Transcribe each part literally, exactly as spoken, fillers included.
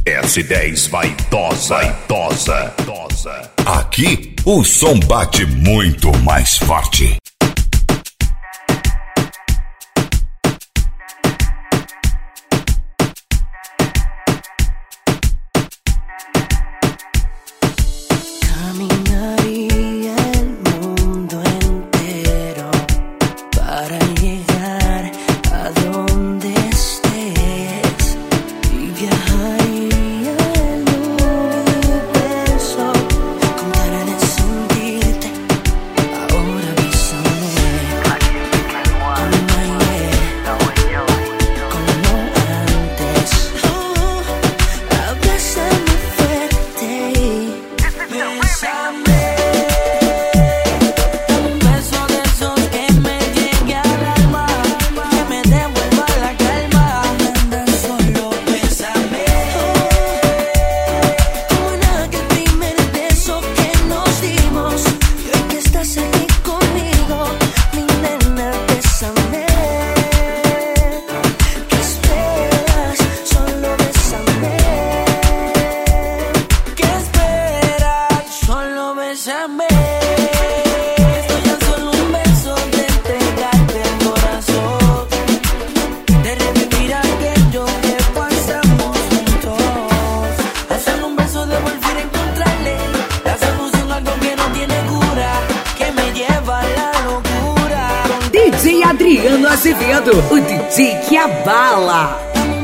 S dez vaidosa, vaidosa, vaidosa. Aqui o som bate muito mais forte. Adriano Azevedo, o D J que abala.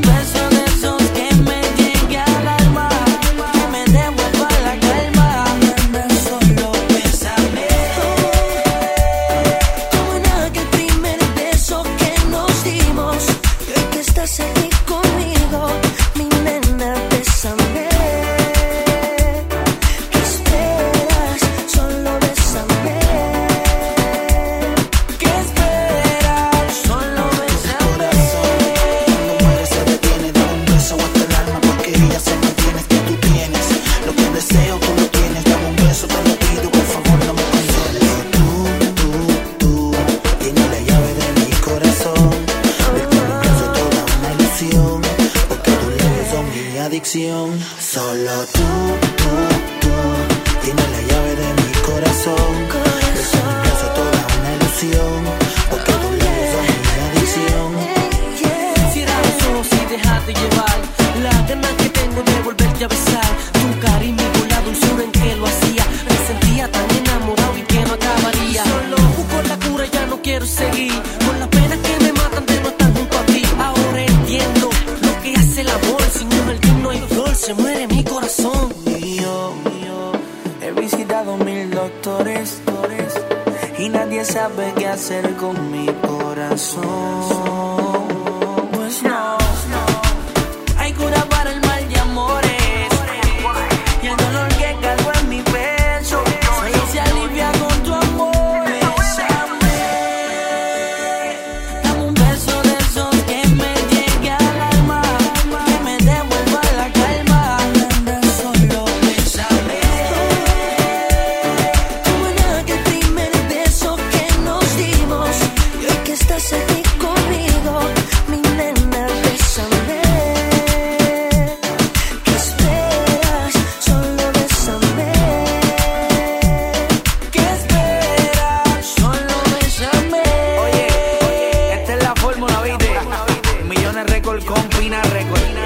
Solo tú, tú, tú tienes la llave de mi corazón. Beso mi brazo, toda una ilusión, porque tus labios son mi adicción. Cierra los ojos y déjate llevar. La ganas que tengo de volverte a besar. Tu cariño con la dulzura en que lo hacía. Me sentía tan enamorado y que no acabaría. Solo busco la cura, ya no quiero seguir con las penas que me matan de no estar junto a ti. Ahora entiendo lo que hace el amor. Sin un jardín no hay flor, se muere mi corazón. Mío, mío, he visitado mil doctores y nadie sabe qué hacer con mi corazón. Pues no, hay cura para el mal de amores y el dolor que cargo en mi pecho solo se alivia con tu amor. Bésame, dame un beso de esos que me llegue al alma, que me devuelva la calma. Solo bésame, como en aquel primer beso que nos dimos. Y hoy que estás aquí conmigo, mi nena, bésame. ¿Qué esperas? Solo bésame. ¿Qué esperas? Solo bésame. Oye, esta es la fórmula, ¿viste? Millones récord con Pina Record.